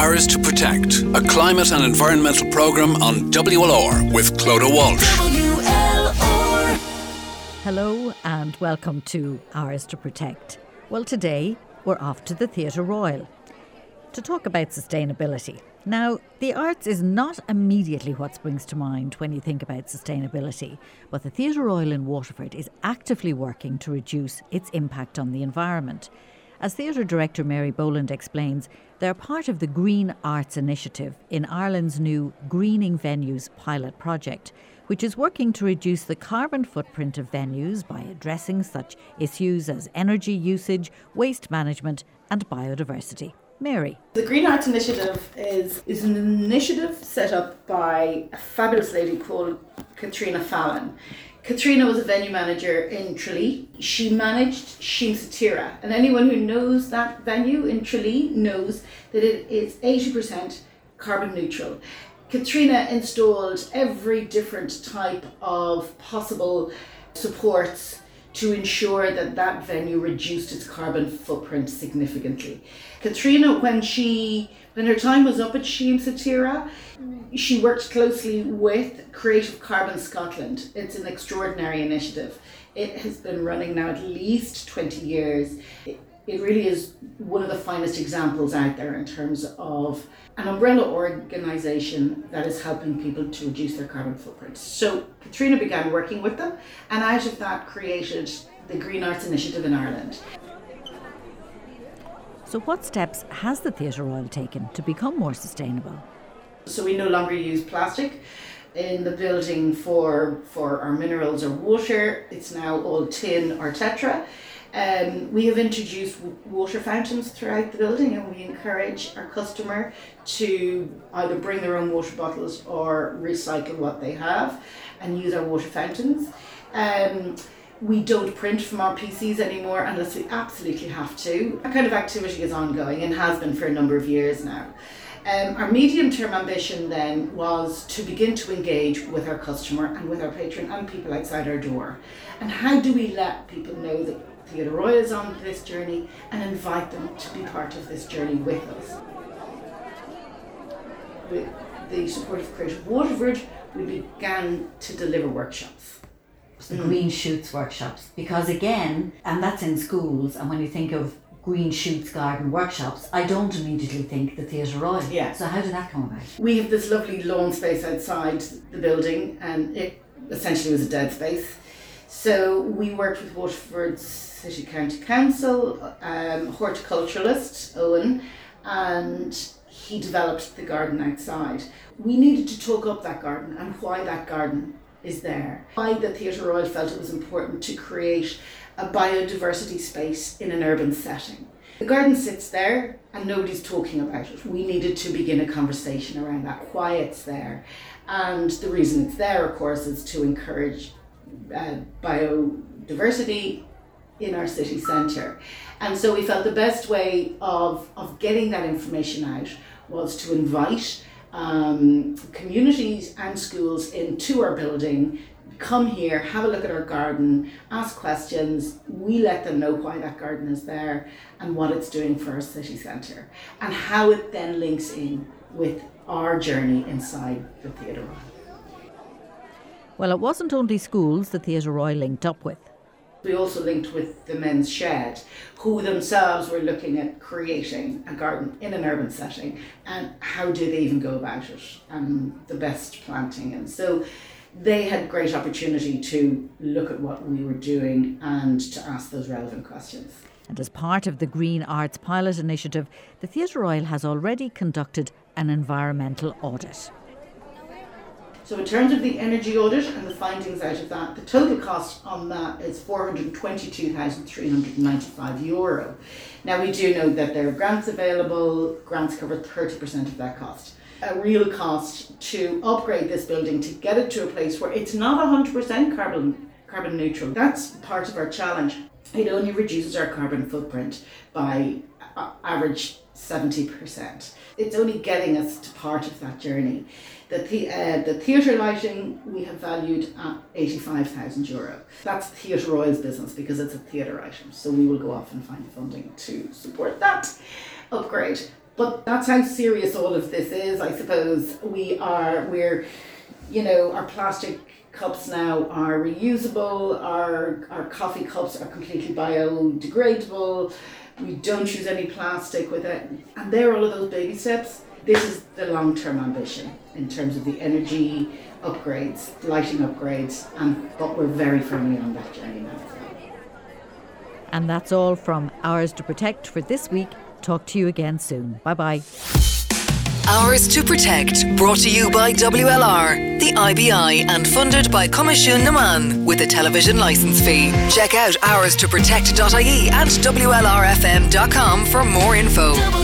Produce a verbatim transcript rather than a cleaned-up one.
Ours to Protect, a climate and environmental programme on W L R with Clodagh Walsh. W L R. Hello and welcome to Ours to Protect. Well, today we're off to the Theatre Royal to talk about sustainability. Now, the arts is not immediately what springs to mind when you think about sustainability, but the Theatre Royal in Waterford is actively working to reduce its impact on the environment. As Theatre Director Mary Boland explains, they're part of the Green Arts Initiative in Ireland's new Greening Venues pilot project, which is working to reduce the carbon footprint of venues by addressing such issues as energy usage, waste management and biodiversity. Mary. The Green Arts Initiative is, is an initiative set up by a fabulous lady called Katrina Fallon. Katrina was a venue manager in Tralee. She managed Sheen Satira, and anyone who knows that venue in Tralee knows that it is eighty percent carbon neutral. Katrina installed every different type of possible supports to ensure that that venue reduced its carbon footprint significantly. Katrina, when she, when her time was up at Sheen Satira, she worked closely with Creative Carbon Scotland. It's an extraordinary initiative. It has been running now at least twenty years. It, it really is one of the finest examples out there in terms of an umbrella organisation that is helping people to reduce their carbon footprint. So Katrina began working with them, and out of that created the Green Arts Initiative in Ireland. So what steps has the Theatre Royal taken to become more sustainable? So we no longer use plastic in the building for, for our minerals or water. It's now all tin or tetra. Um, we have introduced w- water fountains throughout the building, and we encourage our customer to either bring their own water bottles or recycle what they have and use our water fountains. Um, we don't print from our P Cs anymore unless we absolutely have to. That kind of activity is ongoing and has been for a number of years now. Um, our medium-term ambition then was to begin to engage with our customer and with our patron and people outside our door. And how do we let people know that Theatre Royal is on this journey and invite them to be part of this journey with us? With the support of Creative Waterford, we began to deliver workshops. The mm. Green Shoots workshops, because again, and that's in schools, and when you think of Green Shoots garden workshops, I don't immediately think the Theatre Royal. Yeah. So how did that come about? We have this lovely lawn space outside the building, and it essentially was a dead space. So we worked with Waterford's City County Council, um, horticulturalist Owen, and he developed the garden outside. We needed to talk up that garden and why that garden is there. Why the Theatre Royal felt it was important to create a biodiversity space in an urban setting. The garden sits there and nobody's talking about it. We needed to begin a conversation around that, why it's there. And the reason it's there, of course, is to encourage uh, biodiversity in our city centre. And so we felt the best way of, of getting that information out was to invite um, communities and schools into our building. Come here, have a look at our garden, ask questions. We let them know why that garden is there and what it's doing for our city centre and how it then links in with our journey inside the Theatre Royal. Well, it wasn't only schools the Theatre Royal linked up with. We also linked with the Men's Shed, who themselves were looking at creating a garden in an urban setting and how do they even go about it and the best planting. And so they had great opportunity to look at what we were doing and to ask those relevant questions. And as part of the Green Arts Pilot Initiative, the Theatre Royal has already conducted an environmental audit. So in terms of the energy audit and the findings out of that, the total cost on that is four hundred twenty-two thousand three hundred ninety-five euro. Now we do know that there are grants available, grants cover thirty percent of that cost. A real cost to upgrade this building to get it to a place where it's not one hundred percent carbon carbon neutral. That's part of our challenge. It only reduces our carbon footprint by uh, average seventy percent. It's only getting us to part of that journey. The, the, uh, the theatre lighting we have valued at eighty-five thousand euro. That's Theatre Royal's business because it's a theatre item. So we will go off and find funding to support that upgrade. But that's how serious all of this is, I suppose. We are, we're, you know, our plastic cups now are reusable, our, our coffee cups are completely biodegradable, we don't use any plastic with it, and there are all of those baby steps. This is the long-term ambition in terms of the energy upgrades, lighting upgrades, and but we're very firmly on that journey now. And that's all from Ours to Protect for this week. Talk to you again soon. Bye-bye. Ours to Protect, brought to you by W L R, the I B I, and funded by Comisiún na Man with a television licence fee. Check out ours to protect dot I E and W L R F M dot com for more info.